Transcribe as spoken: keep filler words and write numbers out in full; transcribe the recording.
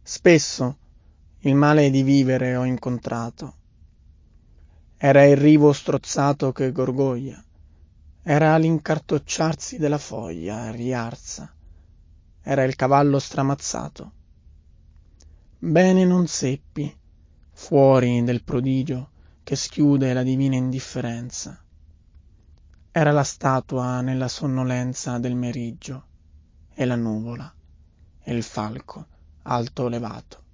Spesso il male di vivere ho incontrato. Era il rivo strozzato che gorgoglia, era l'incartocciarsi della foglia riarsa, era il cavallo stramazzato. Bene non seppi, fuori del prodigio che schiude la divina indifferenza. Era la statua nella sonnolenza del meriggio, e la nuvola, e il falco alto levato.